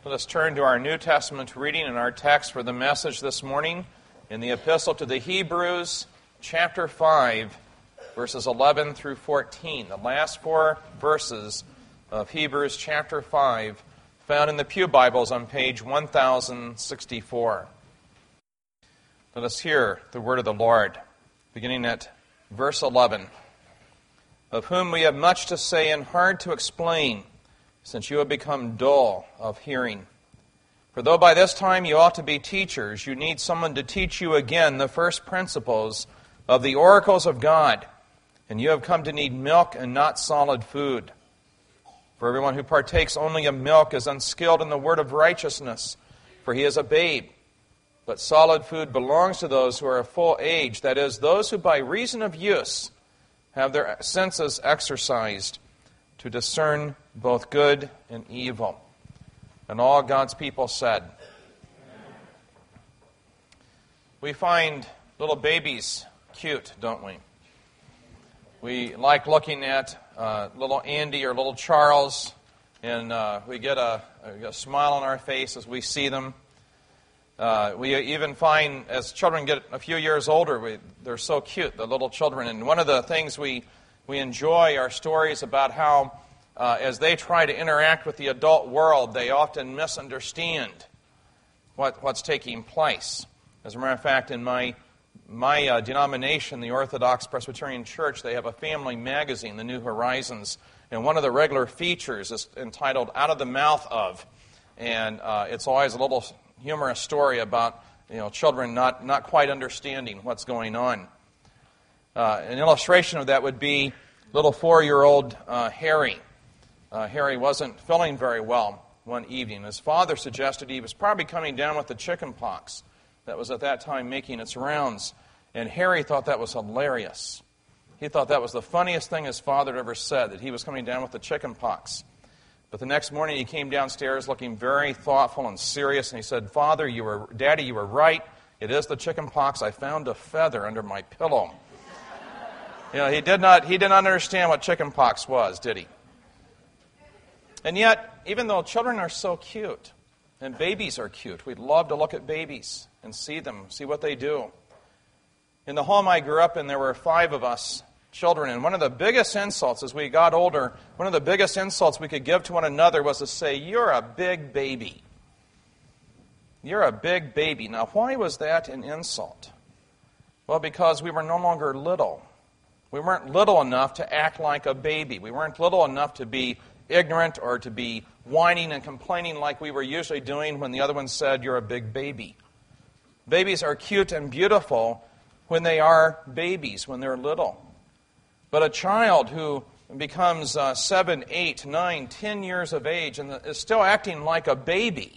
Let us turn to our New Testament reading and our text for the message this morning in the Epistle to the Hebrews, chapter 5, verses 11 through 14. The last four verses of Hebrews chapter 5, found in the Pew Bibles on page 1064. Let us hear the word of the Lord, beginning at verse 11. Of whom we have much to say and hard to explain, since you have become dull of hearing. For though by this time you ought to be teachers, you need someone to teach you again the first principles of the oracles of God, and you have come to need milk and not solid food. For everyone who partakes only of milk is unskilled in the word of righteousness, for he is a babe. But solid food belongs to those who are of full age, that is, those who by reason of use have their senses exercised to discern both good and evil. And all God's people said. We find little babies cute, don't we? We like looking at little Andy or little Charles, and we get a smile on our face as we see them. We even find, as children get a few years older, they're so cute, the little children. And one of the things we enjoy are stories about how, as they try to interact with the adult world, they often misunderstand what's taking place. As a matter of fact, in my denomination, the Orthodox Presbyterian Church, they have a family magazine, The New Horizons, and one of the regular features is entitled Out of the Mouth of, and it's always a little humorous story about children not quite understanding what's going on. An illustration of that would be little 4-year-old Harry. Harry wasn't feeling very well one evening. His father suggested he was probably coming down with the chicken pox that was at that time making its rounds. And Harry thought that was hilarious. He thought that was the funniest thing his father had ever said, that he was coming down with the chicken pox. But the next morning he came downstairs looking very thoughtful and serious, and he said, Daddy, you were right. It is the chicken pox. I found a feather under my pillow. He did not understand what chicken pox was, did he? And yet, even though children are so cute, and babies are cute, we'd love to look at babies and see them, see what they do. In the home I grew up in, there were 5 of us children, and one of the biggest insults as we got older, one of the biggest insults we could give to one another was to say, "You're a big baby. You're a big baby." Now, why was that an insult? Well, because we were no longer little. We weren't little enough to act like a baby. We weren't little enough to be ignorant or to be whining and complaining like we were usually doing when the other one said, "You're a big baby." Babies are cute and beautiful when they are babies, when they're little. But a child who becomes 7, 8, 9, 10 years of age and is still acting like a baby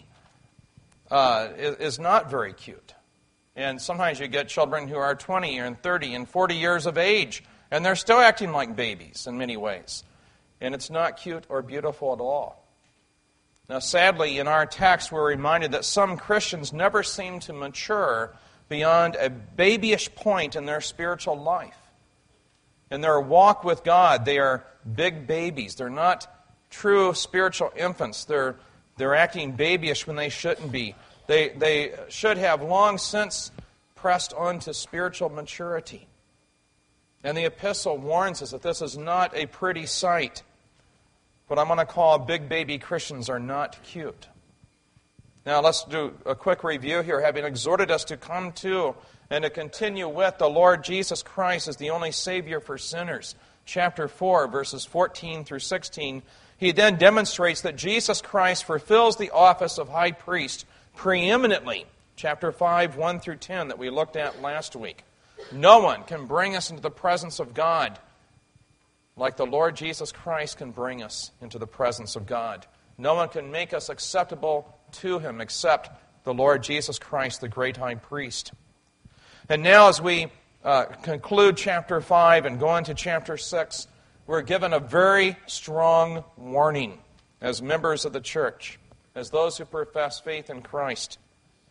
is not very cute. And sometimes you get children who are 20 and 30 and 40 years of age, and they're still acting like babies in many ways. And it's not cute or beautiful at all. Now, sadly, in our text, we're reminded that some Christians never seem to mature beyond a babyish point in their spiritual life. In their walk with God, they are big babies. They're not true spiritual infants. They're acting babyish when they shouldn't be. They should have long since pressed on to spiritual maturity. And the epistle warns us that this is not a pretty sight. What I'm going to call big baby Christians are not cute. Now let's do a quick review here. Having exhorted us to come to and to continue with the Lord Jesus Christ as the only Savior for sinners, chapter 4, verses 14 through 16, he then demonstrates that Jesus Christ fulfills the office of high priest preeminently, chapter 5, 1 through 10, that we looked at last week. No one can bring us into the presence of God like the Lord Jesus Christ can bring us into the presence of God. No one can make us acceptable to Him except the Lord Jesus Christ, the great high priest. And now as we conclude chapter 5 and go into chapter 6, we're given a very strong warning as members of the church, as those who profess faith in Christ.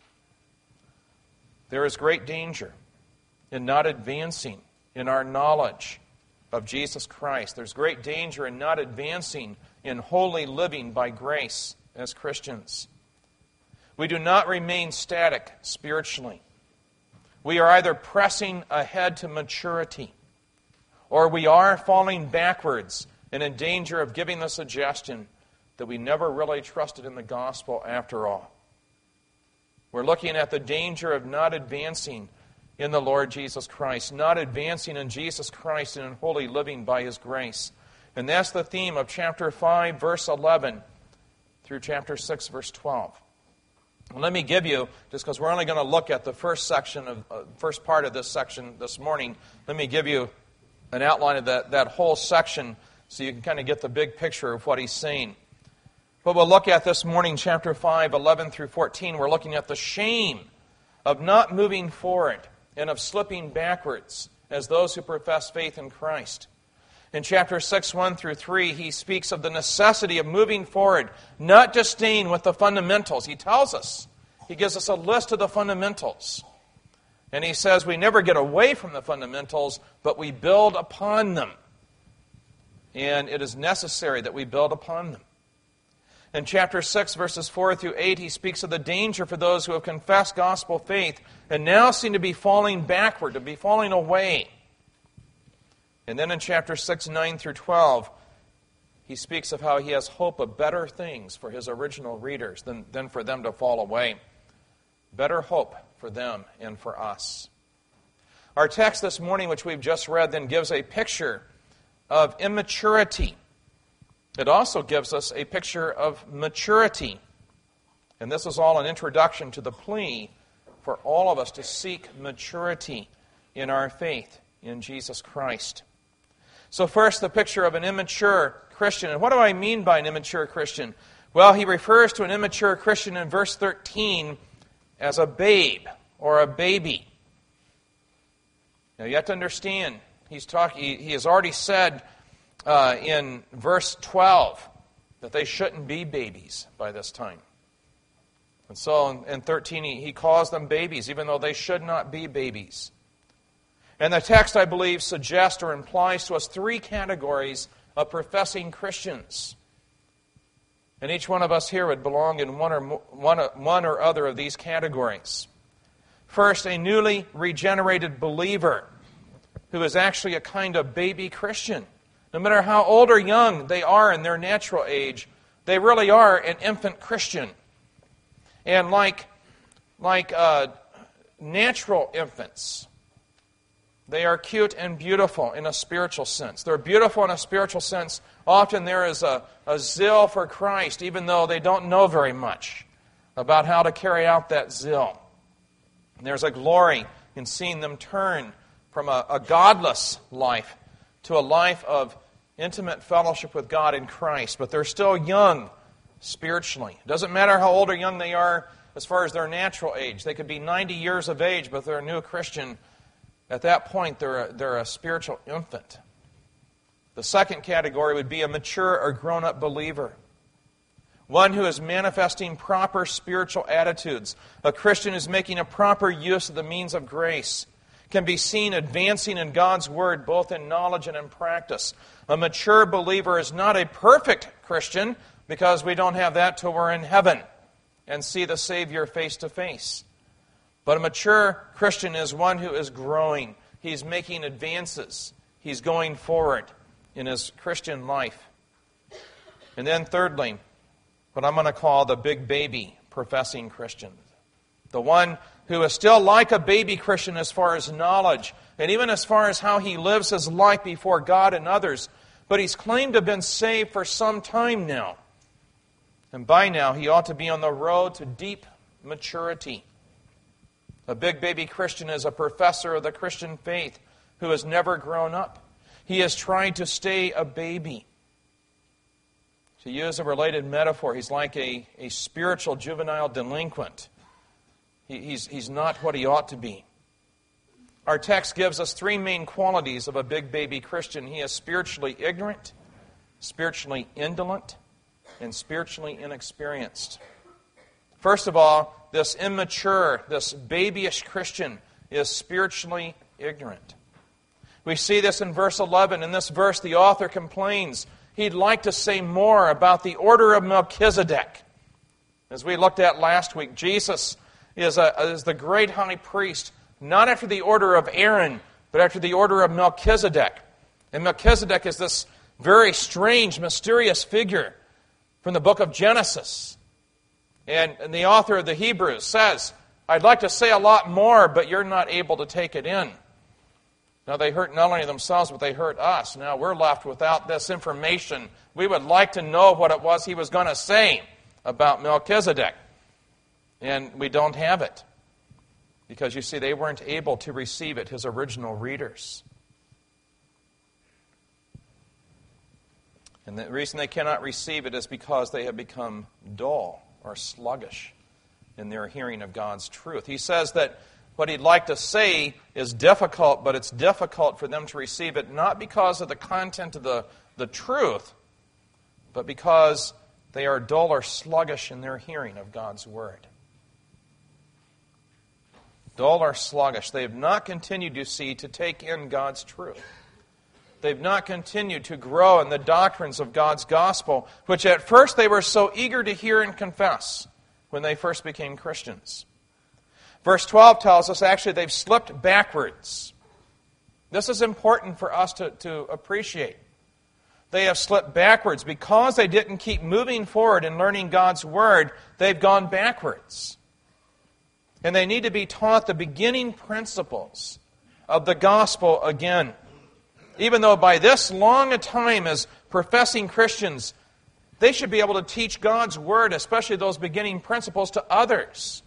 There is great danger in not advancing in our knowledge of Jesus Christ. There's great danger in not advancing in holy living by grace as Christians. We do not remain static spiritually. We are either pressing ahead to maturity, or we are falling backwards and in danger of giving the suggestion that we never really trusted in the gospel after all. We're looking at the danger of not advancing in the Lord Jesus Christ, not advancing in Jesus Christ and in holy living by His grace. And that's the theme of chapter 5, verse 11, through chapter 6, verse 12. And let me give you, just because we're only going to look at the first part of this section this morning, let me give you an outline of that whole section so you can kind of get the big picture of what he's saying. But we'll look at this morning, chapter 5, 11 through 14, we're looking at the shame of not moving forward and of slipping backwards as those who profess faith in Christ. In chapter 6, 1 through 3, he speaks of the necessity of moving forward, not just staying with the fundamentals. He tells us, he gives us a list of the fundamentals. And he says we never get away from the fundamentals, but we build upon them. And it is necessary that we build upon them. In chapter 6, verses 4 through 8, he speaks of the danger for those who have confessed gospel faith and now seem to be falling backward, to be falling away. And then in chapter 6, 9 through 12, he speaks of how he has hope of better things for his original readers than for them to fall away. Better hope for them and for us. Our text this morning, which we've just read, then gives a picture of immaturity. It also gives us a picture of maturity. And this is all an introduction to the plea for all of us to seek maturity in our faith in Jesus Christ. So first, the picture of an immature Christian. And what do I mean by an immature Christian? Well, he refers to an immature Christian in verse 13 as a babe or a baby. Now, you have to understand, he has already said in verse 12 that they shouldn't be babies by this time. And so in 13, he calls them babies, even though they should not be babies. And the text, I believe, suggests or implies to us three categories of professing Christians. And each one of us here would belong in one or other of these categories. First, a newly regenerated believer who is actually a kind of baby Christian. No matter how old or young they are in their natural age, they really are an infant Christian. And like natural infants, they are cute and beautiful in a spiritual sense. They're beautiful in a spiritual sense. Often there is a zeal for Christ, even though they don't know very much about how to carry out that zeal. And there's a glory in seeing them turn from a godless life to a life of intimate fellowship with God in Christ. But they're still young spiritually. It doesn't matter how old or young they are as far as their natural age. They could be 90 years of age, but they're a new Christian. At that point, they're a spiritual infant. The second category would be a mature or grown-up believer. One who is manifesting proper spiritual attitudes. A Christian who's making a proper use of the means of grace. Can be seen advancing in God's Word, both in knowledge and in practice. A mature believer is not a perfect Christian, because we don't have that till we're in heaven and see the Savior face to face. But a mature Christian is one who is growing. He's making advances. He's going forward in his Christian life. And then thirdly, what I'm going to call the big baby professing Christian. The one who is still like a baby Christian as far as knowledge, and even as far as how he lives his life before God and others. But he's claimed to have been saved for some time now. And by now, he ought to be on the road to deep maturity. A big baby Christian is a professor of the Christian faith who has never grown up. He is trying to stay a baby. To use a related metaphor, he's like a spiritual juvenile delinquent. He's not what he ought to be. Our text gives us three main qualities of a big baby Christian. He is spiritually ignorant, spiritually indolent, and spiritually inexperienced. First of all, this immature, this babyish Christian is spiritually ignorant. We see this in verse 11. In this verse, the author complains he'd like to say more about the order of Melchizedek. As we looked at last week, Jesus is the great high priest, not after the order of Aaron, but after the order of Melchizedek. And Melchizedek is this very strange, mysterious figure from the book of Genesis. And the author of the Hebrews says, I'd like to say a lot more, but you're not able to take it in. Now, they hurt not only themselves, but they hurt us. Now, we're left without this information. We would like to know what it was he was going to say about Melchizedek. And we don't have it. Because, you see, they weren't able to receive it, his original readers. And the reason they cannot receive it is because they have become dull or sluggish in their hearing of God's truth. He says that what he'd like to say is difficult, but it's difficult for them to receive it, not because of the content of the truth, but because they are dull or sluggish in their hearing of God's word. Dull or sluggish. They have not continued, you see, to take in God's truth. They've not continued to grow in the doctrines of God's gospel, which at first they were so eager to hear and confess when they first became Christians. Verse 12 tells us actually they've slipped backwards. This is important for us to appreciate. They have slipped backwards. Because they didn't keep moving forward in learning God's word, they've gone backwards. And they need to be taught the beginning principles of the gospel again. Even though by this long a time as professing Christians, they should be able to teach God's word, especially those beginning principles, to others.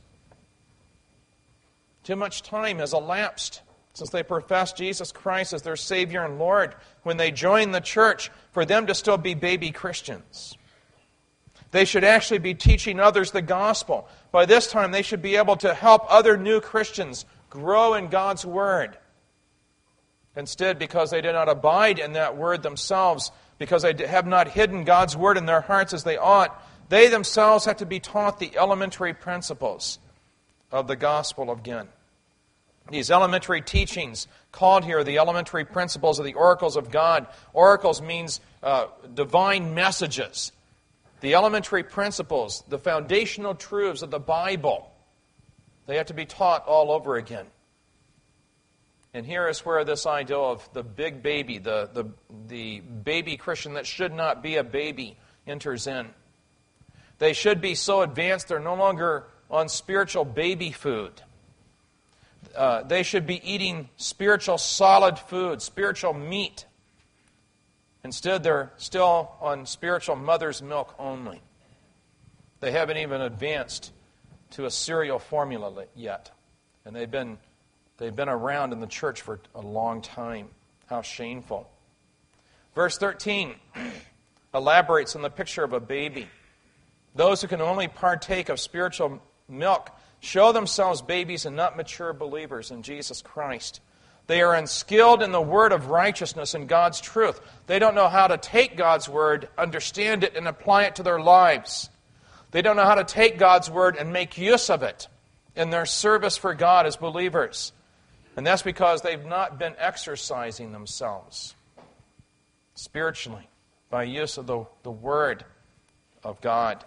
Too much time has elapsed since they professed Jesus Christ as their Savior and Lord when they joined the church for them to still be baby Christians. They should actually be teaching others the gospel. By this time, they should be able to help other new Christians grow in God's word. Instead, because they did not abide in that word themselves, because they have not hidden God's word in their hearts as they ought, they themselves have to be taught the elementary principles of the gospel again. These elementary teachings, called here the elementary principles of the oracles of God. Oracles means divine messages. The elementary principles, the foundational truths of the Bible, they have to be taught all over again. And here is where this idea of the big baby, the baby Christian that should not be a baby, enters in. They should be so advanced they're no longer on spiritual baby food. They should be eating spiritual solid food, spiritual meat. Instead, they're still on spiritual mother's milk only. They haven't even advanced to a cereal formula yet. And they've been around in the church for a long time. How shameful. Verse 13 elaborates on the picture of a baby. Those who can only partake of spiritual milk show themselves babies and not mature believers in Jesus Christ. They are unskilled in the word of righteousness and God's truth. They don't know how to take God's word, understand it, and apply it to their lives. They don't know how to take God's word and make use of it in their service for God as believers. And that's because they've not been exercising themselves spiritually by use of the Word of God.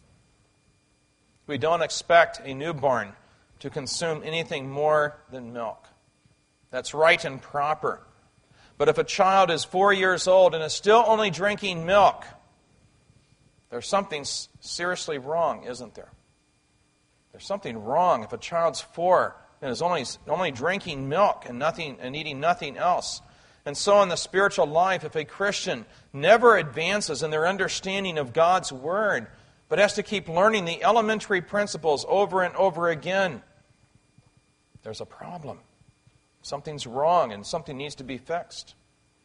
We don't expect a newborn to consume anything more than milk. That's right and proper. But if a child is 4 years old and is still only drinking milk, there's something seriously wrong, isn't there? There's something wrong if a child's 4 and is only drinking milk and eating nothing else. And so in the spiritual life, if a Christian never advances in their understanding of God's Word, but has to keep learning the elementary principles over and over again, there's a problem. Something's wrong and something needs to be fixed.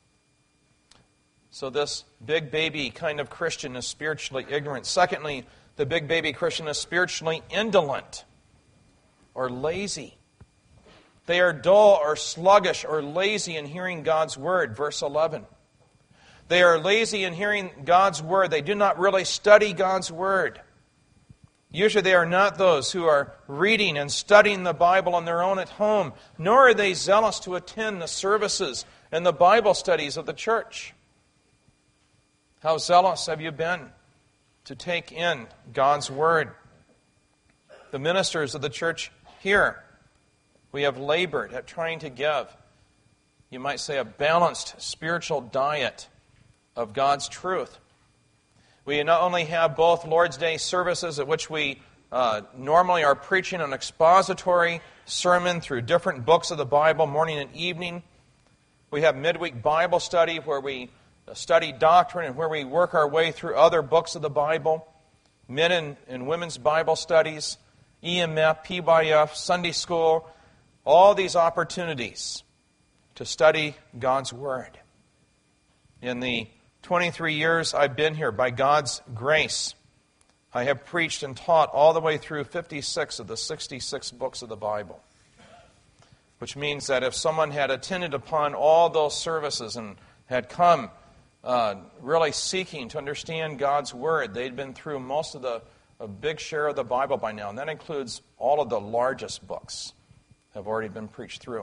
So this big baby kind of Christian is spiritually ignorant. Secondly, the big baby Christian is spiritually indolent or lazy. They are dull or sluggish or lazy in hearing God's word. Verse 11. They are lazy in hearing God's word. They do not really study God's word. Usually they are not those who are reading and studying the Bible on their own at home, nor are they zealous to attend the services and the Bible studies of the church. How zealous have you been to take in God's word? the ministers of the church here. We have labored at trying to give, you might say, a balanced spiritual diet of God's truth. We not only have both Lord's Day services at which we normally are preaching an expository sermon through different books of the Bible, morning and evening. We have midweek Bible study where we study doctrine and where we work our way through other books of the Bible. Men and women's Bible studies, EMF, PYF, Sunday school, all these opportunities to study God's Word. In the 23 years I've been here, by God's grace, I have preached and taught all the way through 56 of the 66 books of the Bible. Which means that if someone had attended upon all those services and had come really seeking to understand God's Word, they'd been through most of a big share of the Bible by now. And that includes all of the largest books have already been preached through.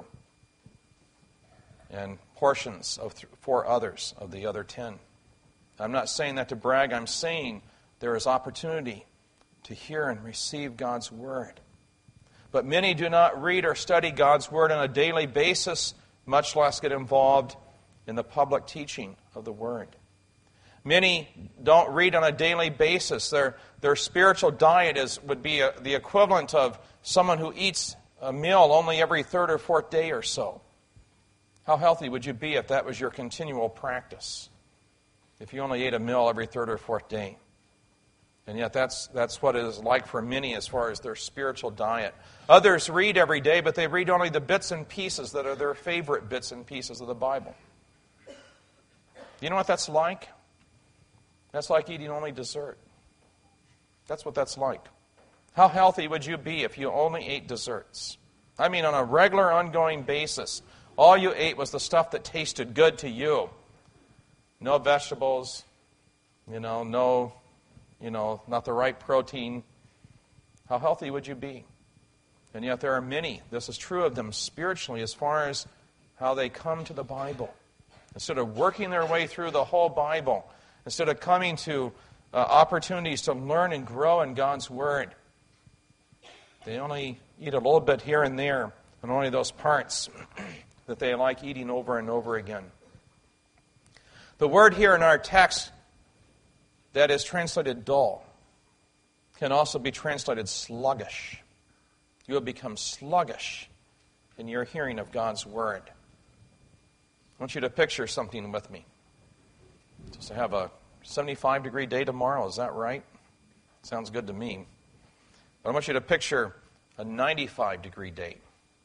And portions of 4 others of the other 10. I'm not saying that to brag. I'm saying there is opportunity to hear and receive God's Word. But many do not read or study God's Word on a daily basis, much less get involved in the public teaching of the Word. Many don't read on a daily basis. Their spiritual diet would be the equivalent of someone who eats a meal only every 3rd or 4th day or so. How healthy would you be if that was your continual practice? If you only ate a meal every 3rd or 4th day? And yet that's what it is like for many as far as their spiritual diet. Others read every day, but they read only the bits and pieces that are their favorite bits and pieces of the Bible. You know what that's like? That's like eating only dessert. That's what that's like. How healthy would you be if you only ate desserts? I mean, on a regular, ongoing basis. All you ate was the stuff that tasted good to you. No vegetables, not the right protein. How healthy would you be? And yet there are many, this is true of them spiritually as far as how they come to the Bible. Instead of working their way through the whole Bible, instead of coming to opportunities to learn and grow in God's Word, they only eat a little bit here and there, and only those parts that they like eating over and over again. The word here in our text that is translated dull can also be translated sluggish. You have become sluggish in your hearing of God's Word. I want you to picture something with me. Just to have a 75-degree day tomorrow, is that right? Sounds good to me. But I want you to picture a 95-degree day.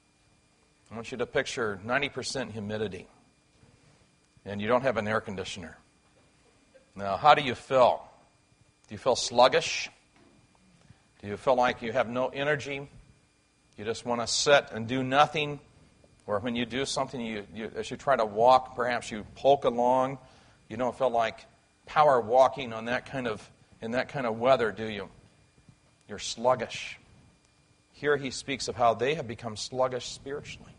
I want you to picture 90% humidity. And you don't have an air conditioner. Now, how do you feel? Do you feel sluggish? Do you feel like you have no energy? You just want to sit and do nothing? Or when you do something, as you try to walk, perhaps you poke along. You don't feel like power walking in that kind of weather, do you? You're sluggish. Here he speaks of how they have become sluggish spiritually.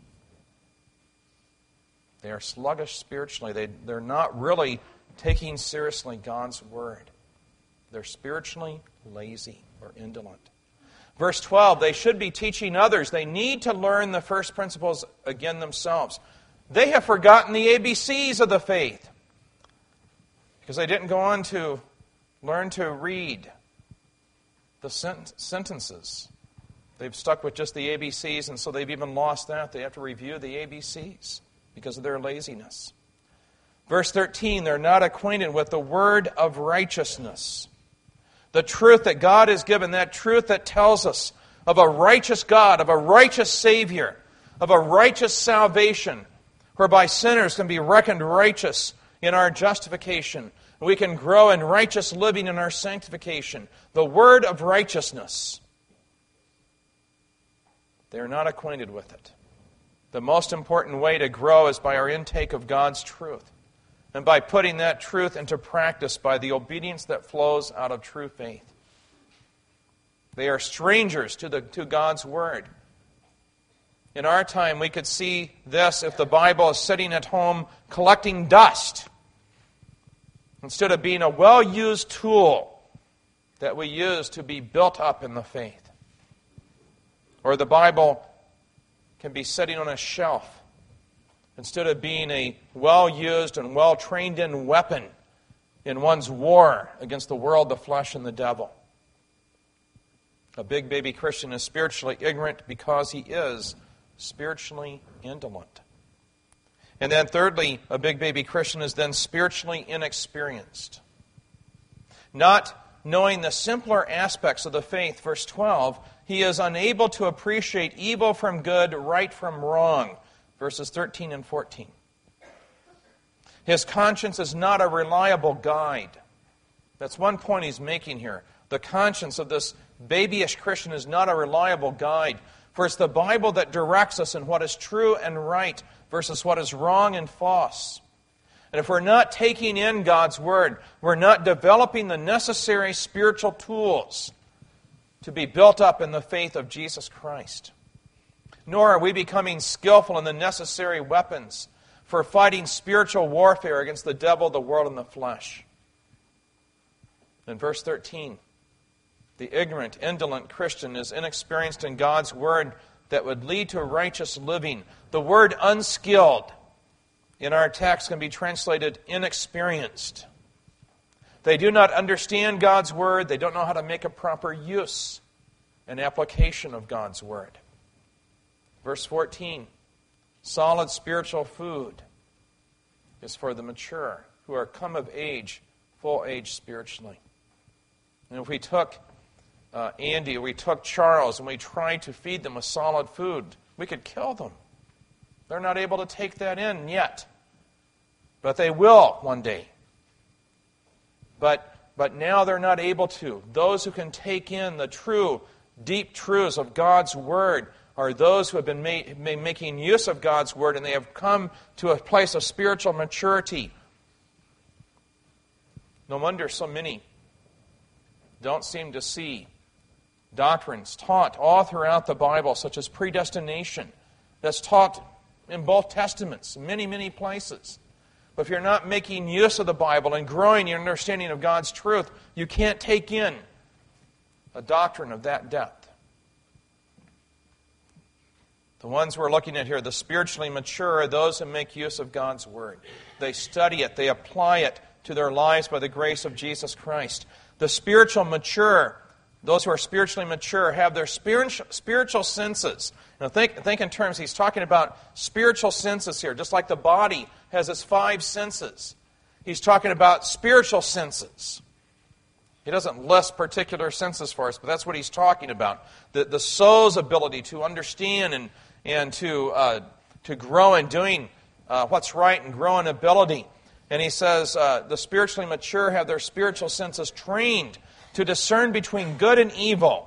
They are sluggish spiritually. They're not really taking seriously God's Word. They're spiritually lazy or indolent. Verse 12, they should be teaching others. They need to learn the first principles again themselves. They have forgotten the ABCs of the faith because they didn't go on to learn to read the sentences. They've stuck with just the ABCs, and so they've even lost that. They have to review the ABCs because of their laziness. Verse 13, they're not acquainted with the word of righteousness. The truth that God has given, that truth that tells us of a righteous God, of a righteous Savior, of a righteous salvation, whereby sinners can be reckoned righteous in our justification. We can grow in righteous living in our sanctification. The word of righteousness. They are not acquainted with it. The most important way to grow is by our intake of God's truth. And by putting that truth into practice by the obedience that flows out of true faith. They are strangers to God's Word. In our time, we could see this if the Bible is sitting at home collecting dust, instead of being a well-used tool that we use to be built up in the faith. Or the Bible can be sitting on a shelf instead of being a well-used and well-trained-in weapon in one's war against the world, the flesh, and the devil. A big baby Christian is spiritually ignorant because he is spiritually indolent. And then thirdly, a big baby Christian is then spiritually inexperienced. Not knowing the simpler aspects of the faith, verse 12, he is unable to appreciate evil from good, right from wrong, verses 13 and 14. His conscience is not a reliable guide. That's one point he's making here. The conscience of this babyish Christian is not a reliable guide. For it's the Bible that directs us in what is true and right versus what is wrong and false. And if we're not taking in God's Word, we're not developing the necessary spiritual tools to be built up in the faith of Jesus Christ. Nor are we becoming skillful in the necessary weapons for fighting spiritual warfare against the devil, the world, and the flesh. In verse 13, the ignorant, indolent Christian is inexperienced in God's Word that would lead to righteous living. The word unskilled in our text can be translated inexperienced. They do not understand God's Word. They don't know how to make a proper use and application of God's Word. Verse 14, solid spiritual food is for the mature who are come of age, full age spiritually. And if we took Andy or we took Charles and we tried to feed them with solid food, we could kill them. They're not able to take that in yet. But they will one day. But now they're not able to. Those who can take in the true, deep truths of God's Word are those who have been making use of God's Word, and they have come to a place of spiritual maturity. No wonder so many don't seem to see doctrines taught all throughout the Bible, such as predestination, that's taught in both Testaments, many, many places. But if you're not making use of the Bible and growing your understanding of God's truth, you can't take in a doctrine of that depth. The ones we're looking at here, the spiritually mature, are those who make use of God's Word. They study it, they apply it to their lives by the grace of Jesus Christ. The spiritual mature, those who are spiritually mature, have their spiritual senses. Now think in terms, he's talking about spiritual senses here, just like the body has its 5 senses. He's talking about spiritual senses. He doesn't list particular senses for us, but that's what he's talking about. The soul's ability to understand and to grow in doing what's right and grow in ability. And he says the spiritually mature have their spiritual senses trained to discern between good and evil.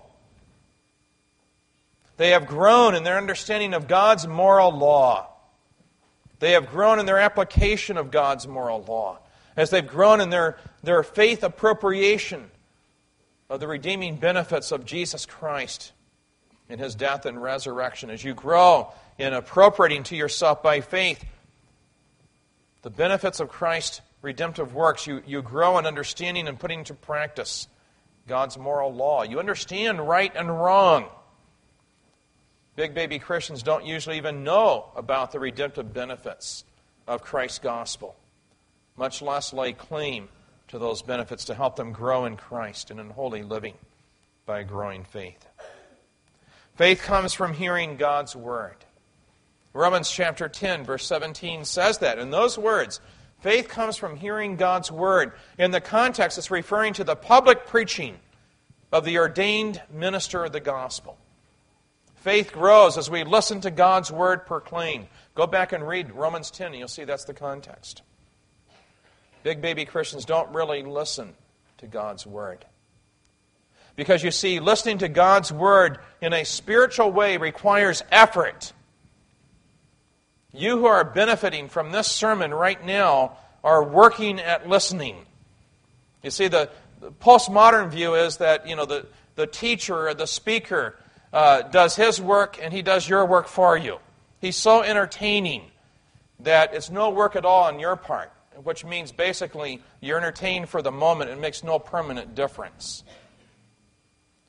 They have grown in their understanding of God's moral law. They have grown in their application of God's moral law. As they've grown in their faith appropriation of the redeeming benefits of Jesus Christ in His death and resurrection. As you grow in appropriating to yourself by faith the benefits of Christ's redemptive works, you grow in understanding and putting into practice God's moral law. You understand right and wrong. Big baby Christians don't usually even know about the redemptive benefits of Christ's gospel, much less lay claim to those benefits to help them grow in Christ and in holy living by growing faith. Faith comes from hearing God's Word. Romans chapter 10, verse 17 says that. In those words, faith comes from hearing God's Word. In the context, it's referring to the public preaching of the ordained minister of the gospel. Faith grows as we listen to God's Word proclaimed. Go back and read Romans 10, and you'll see that's the context. Big baby Christians don't really listen to God's Word. Because you see, listening to God's Word in a spiritual way requires effort. You who are benefiting from this sermon right now are working at listening. You see, the postmodern view is that, the teacher or the speaker does his work and he does your work for you. He's so entertaining that it's no work at all on your part, which means basically you're entertained for the moment and makes no permanent difference.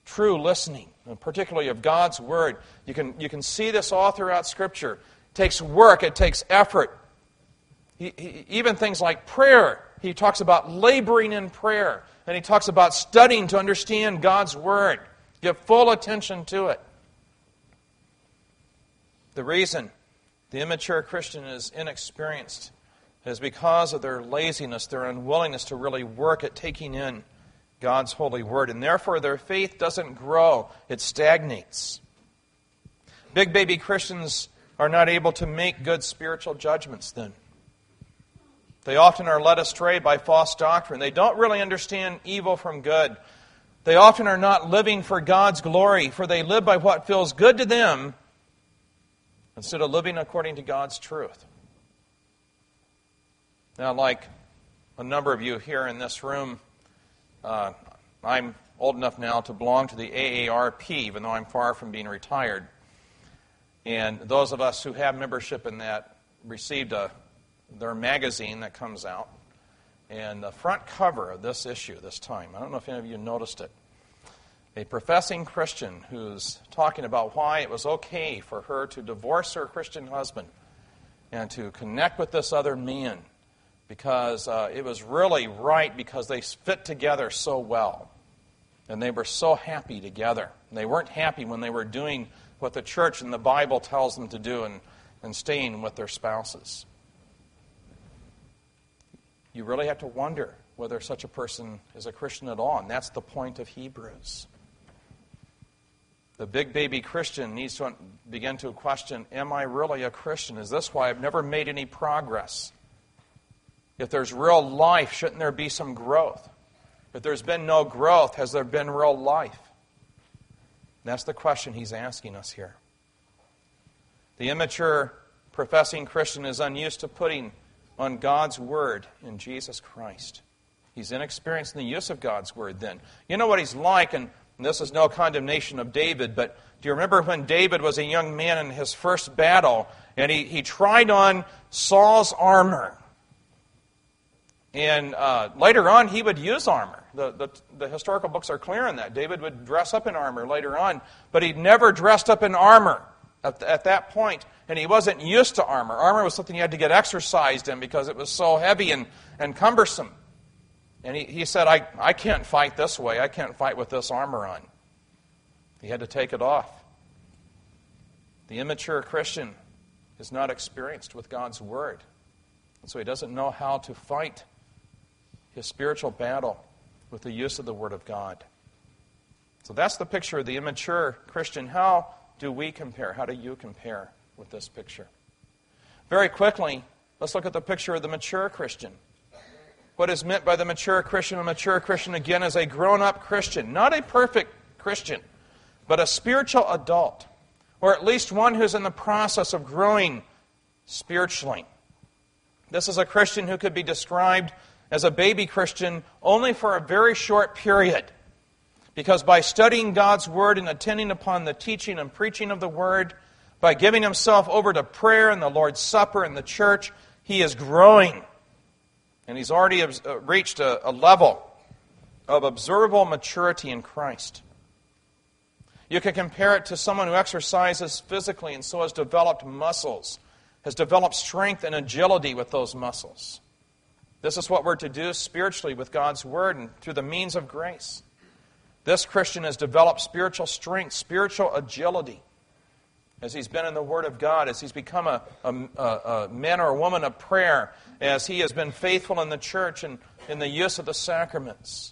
true listening, and particularly of God's Word. You can see this all throughout Scripture. It takes work. It takes effort. Even things like prayer. He talks about laboring in prayer. And he talks about studying to understand God's Word. Give full attention to it. The reason the immature Christian is inexperienced is because of their laziness, their unwillingness to really work at taking in God's holy Word. And therefore their faith doesn't grow. It stagnates. Big baby Christians are not able to make good spiritual judgments then. They often are led astray by false doctrine. They don't really understand evil from good. They often are not living for God's glory, for they live by what feels good to them instead of living according to God's truth. Now, like a number of you here in this room, I'm old enough now to belong to the AARP, even though I'm far from being retired. And those of us who have membership in that received their magazine that comes out. And the front cover of this issue this time, I don't know if any of you noticed it, a professing Christian who's talking about why it was okay for her to divorce her Christian husband and to connect with this other man because it was really right because they fit together so well. And they were so happy together. And they weren't happy when they were doing what the church and the Bible tells them to do and staying with their spouses. You really have to wonder whether such a person is a Christian at all. And that's the point of Hebrews. The big baby Christian needs to begin to question, am I really a Christian? Is this why I've never made any progress? If there's real life, shouldn't there be some growth? If there's been no growth, has there been real life? That's the question he's asking us here. The immature professing Christian is unused to putting on God's Word in Jesus Christ. He's inexperienced in the use of God's Word then. You know what he's like, and this is no condemnation of David, but do you remember when David was a young man in his first battle, and he tried on Saul's armor? And later on, he would use armor. The historical books are clear on that. David would dress up in armor later on, but he'd never dressed up in armor at that point, and he wasn't used to armor. Armor was something you had to get exercised in because it was so heavy and cumbersome. And he said, I can't fight this way. I can't fight with this armor on. He had to take it off. The immature Christian is not experienced with God's Word, and so he doesn't know how to fight his spiritual battle with the use of the Word of God. So that's the picture of the immature Christian. How do we compare? How do you compare with this picture? Very quickly, let's look at the picture of the mature Christian. What is meant by the mature Christian? A mature Christian, again, is a grown-up Christian. Not a perfect Christian, but a spiritual adult, or at least one who's in the process of growing spiritually. This is a Christian who could be described as a baby Christian only for a very short period. Because by studying God's Word and attending upon the teaching and preaching of the Word, by giving himself over to prayer and the Lord's Supper and the church, he is growing. And he's already reached a level of observable maturity in Christ. You can compare it to someone who exercises physically and so has developed muscles, has developed strength and agility with those muscles. This is what we're to do spiritually with God's Word and through the means of grace. This Christian has developed spiritual strength, spiritual agility, as he's been in the Word of God, as he's become a man or a woman of prayer, as he has been faithful in the church and in the use of the sacraments.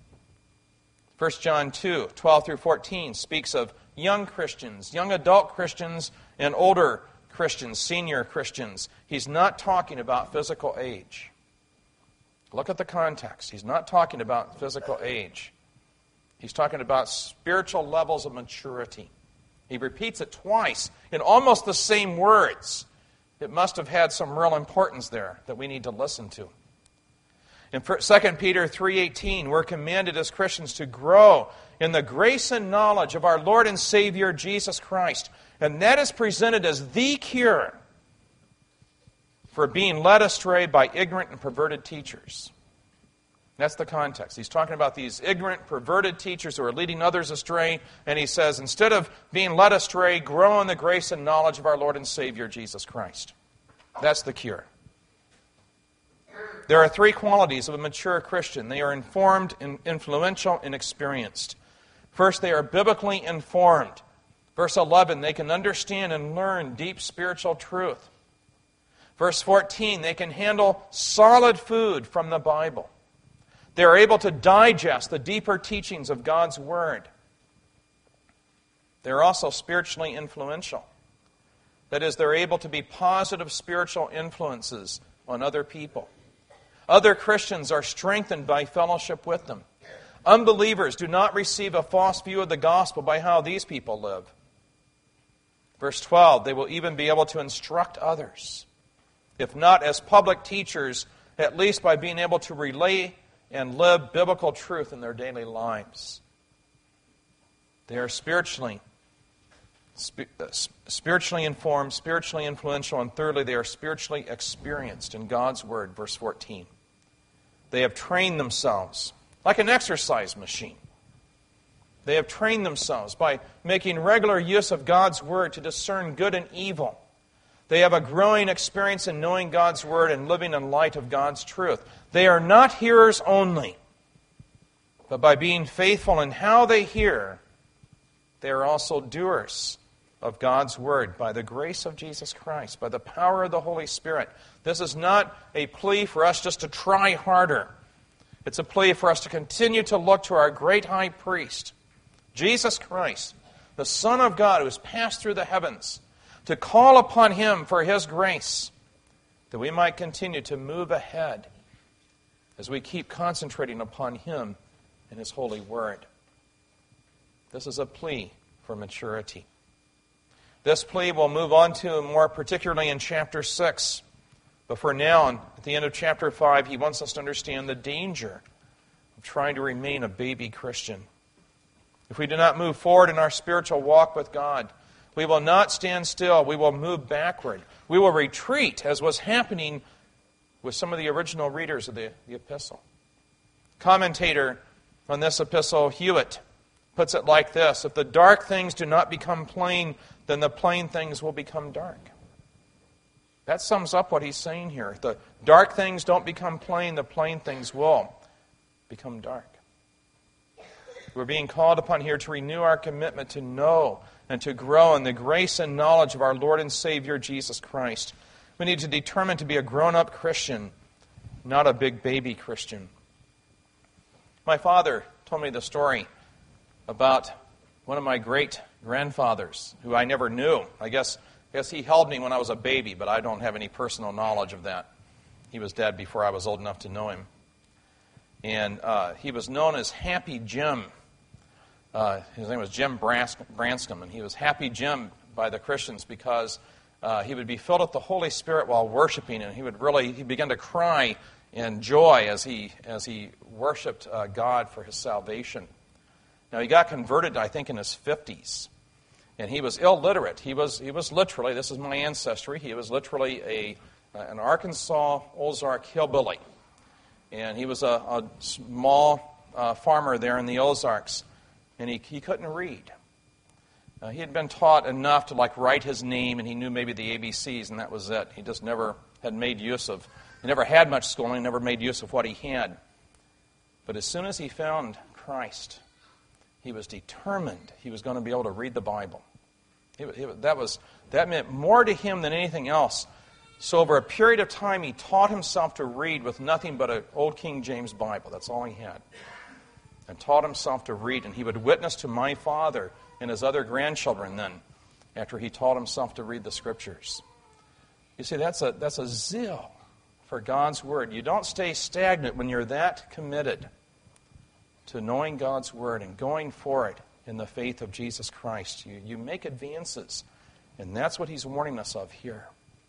1 John 2, 12 through 14 speaks of young Christians, young adult Christians, and older Christians, senior Christians. He's not talking about physical age. Look at the context. He's not talking about physical age. He's talking about spiritual levels of maturity. He repeats it twice in almost the same words. It must have had some real importance there that we need to listen to. In 2 Peter 3:18, we're commanded as Christians to grow in the grace and knowledge of our Lord and Savior Jesus Christ. And that is presented as the cure for being led astray by ignorant and perverted teachers. That's the context. He's talking about these ignorant, perverted teachers who are leading others astray, and he says, instead of being led astray, grow in the grace and knowledge of our Lord and Savior, Jesus Christ. That's the cure. There are three qualities of a mature Christian. They are informed, influential, and experienced. First, they are biblically informed. Verse 11, they can understand and learn deep spiritual truth. Verse 14, they can handle solid food from the Bible. They are able to digest the deeper teachings of God's Word. They're also spiritually influential. That is, they're able to be positive spiritual influences on other people. Other Christians are strengthened by fellowship with them. Unbelievers do not receive a false view of the gospel by how these people live. Verse 12, they will even be able to instruct others. If not as public teachers, at least by being able to relay and live biblical truth in their daily lives. They are spiritually informed, spiritually influential, and thirdly, they are spiritually experienced in God's Word, verse 14. They have trained themselves like an exercise machine. They have trained themselves by making regular use of God's Word to discern good and evil. They have a growing experience in knowing God's Word and living in light of God's truth. They are not hearers only, but by being faithful in how they hear, they are also doers of God's Word by the grace of Jesus Christ, by the power of the Holy Spirit. This is not a plea for us just to try harder. It's a plea for us to continue to look to our great high priest, Jesus Christ, the Son of God who has passed through the heavens, to call upon Him for His grace, that we might continue to move ahead as we keep concentrating upon Him and His holy Word. This is a plea for maturity. This plea we'll move on to more particularly in chapter 6. But for now, at the end of chapter 5, he wants us to understand the danger of trying to remain a baby Christian. If we do not move forward in our spiritual walk with God, we will not stand still. We will move backward. We will retreat, as was happening with some of the original readers of the epistle. Commentator on this epistle, Hewitt, puts it like this: if the dark things do not become plain, then the plain things will become dark. That sums up what he's saying here. If the dark things don't become plain, the plain things will become dark. We're being called upon here to renew our commitment to know and to grow in the grace and knowledge of our Lord and Savior, Jesus Christ. We need to determine to be a grown-up Christian, not a big baby Christian. My father told me the story about one of my great-grandfathers, who I never knew. I guess he held me when I was a baby, but I don't have any personal knowledge of that. He was dead before I was old enough to know him. And he was known as Happy Jim. His name was Jim Branscombe, and he was Happy Jim by the Christians because he would be filled with the Holy Spirit while worshiping, and he began to cry in joy as he worshiped God for his salvation. Now, he got converted, I think, in his 50s. And he was illiterate. He was literally, this is my ancestry, he was literally an Arkansas Ozark hillbilly. And he was a small farmer there in the Ozarks. And he couldn't read. He had been taught enough to write his name, and he knew maybe the ABCs, and that was it. He just never had made use of, he never had much schooling, never made use of what he had. But as soon as he found Christ, he was determined he was going to be able to read the Bible. That meant more to him than anything else. So over a period of time, he taught himself to read with nothing but an old King James Bible. That's all he had. And taught himself to read. And he would witness to my father and his other grandchildren then, after he taught himself to read the Scriptures. You see, that's a zeal for God's Word. You don't stay stagnant when you're that committed to knowing God's Word and going for it in the faith of Jesus Christ. You make advances. And that's what he's warning us of here.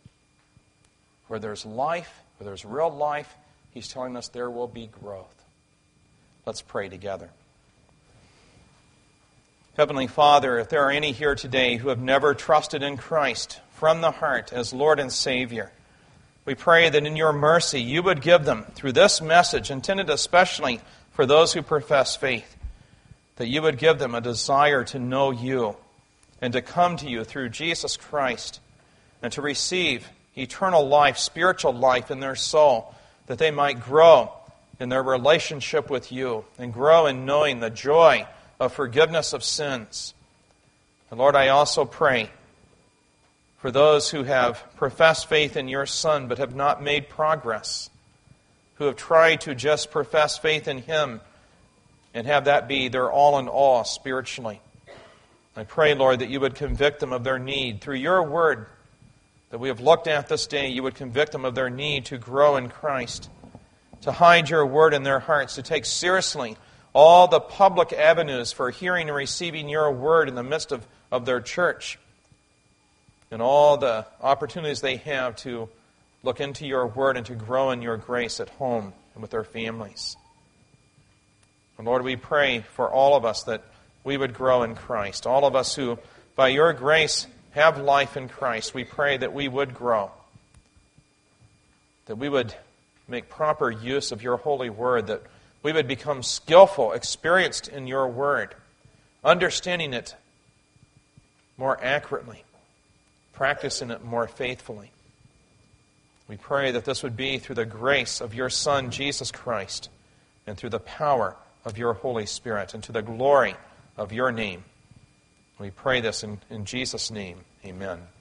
Where there's life, where there's real life, he's telling us there will be growth. Let's pray together. Heavenly Father, if there are any here today who have never trusted in Christ from the heart as Lord and Savior, We pray that in your mercy you would give them, through this message, intended especially for those who profess faith, that you would give them a desire to know you and to come to you through Jesus Christ and to receive eternal life, spiritual life in their soul, that they might grow in their relationship with you and grow in knowing the joy of forgiveness of sins. And Lord, I also pray for those who have professed faith in your Son but have not made progress, who have tried to just profess faith in Him and have that be their all in all spiritually. I pray, Lord, that you would convict them of their need through your word that we have looked at this day. You would convict them of their need to grow in Christ, to hide your word in their hearts, to take seriously all the public avenues for hearing and receiving your word in the midst of their church, and all the opportunities they have to look into your word and to grow in your grace at home and with their families. And Lord, we pray for all of us that we would grow in Christ. All of us who, by your grace, have life in Christ, we pray that we would grow, that we would make proper use of your holy word, that we would become skillful, experienced in your word, understanding it more accurately, practicing it more faithfully. We pray that this would be through the grace of your Son, Jesus Christ, and through the power of your Holy Spirit, and to the glory of your name. We pray this in Jesus' name. Amen.